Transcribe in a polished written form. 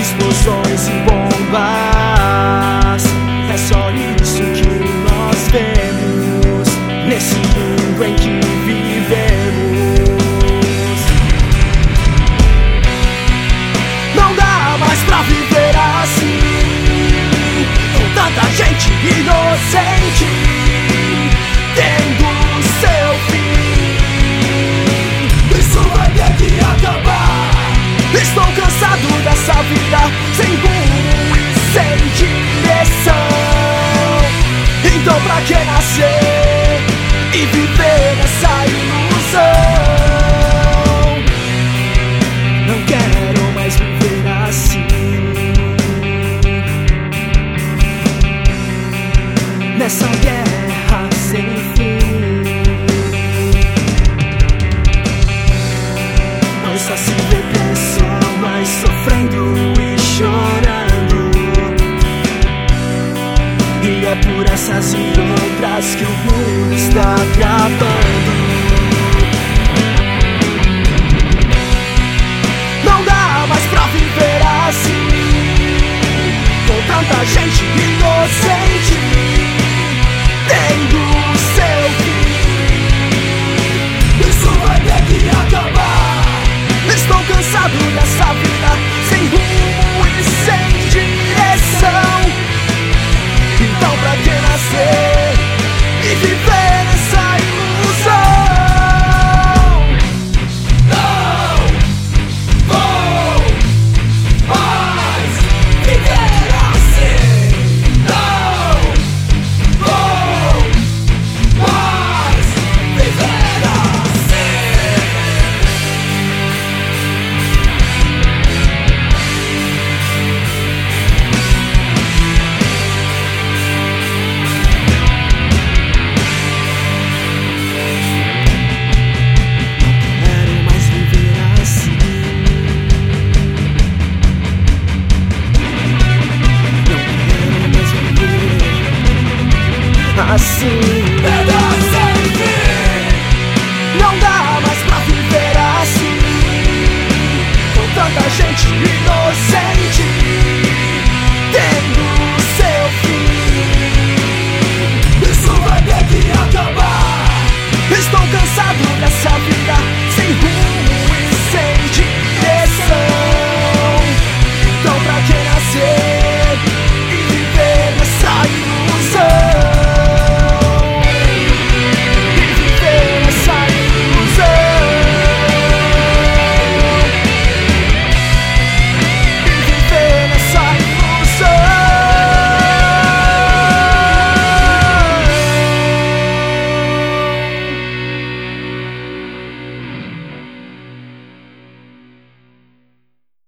explosões e bombas. É só isso que nós vemos nesse mundo em que vivemos. Não dá mais pra viver assim, com tanta gente inocente tendo seu fim. Isso vai ter que acabar. Estou cansado dessa vida sem rumo e sem direção. Então pra que nascer e viver essa ilusão? Não quero mais viver assim, nessa guerra sem fim. Não só se vê pessoas sofrendo e chorando, e é por essas e outras que o mundo está acabando. Não dá mais pra viver assim, com tanta gente inocente tendo seu fim. Isso vai ter que acabar. Estou cansado dessa vida sem rumo e sem direção. Então pra que nascer e viver essa ilusão? Não vou mais viver assim. Não vou mais viver assim. Assim, não dá mais pra viver assim, com tanta gente